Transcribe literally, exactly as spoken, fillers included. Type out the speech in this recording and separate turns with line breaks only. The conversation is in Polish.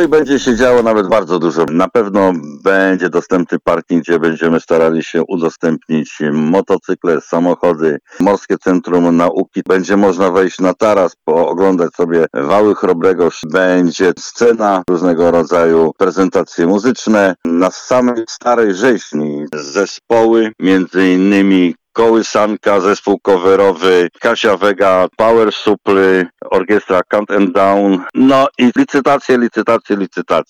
Oj, będzie się działo nawet bardzo dużo. Na pewno będzie dostępny parking, gdzie będziemy starali się udostępnić motocykle, samochody, Morskie Centrum Nauki. Będzie można wejść na taras, pooglądać sobie wały Chrobrego. Będzie scena, różnego rodzaju prezentacje muzyczne. Na samej Starej Rzeźni zespoły, między innymi Kołysanka, zespół coverowy, Kasia Vega, Power Supply, orkiestra Count and Down, no i licytacje, licytacje, licytacje.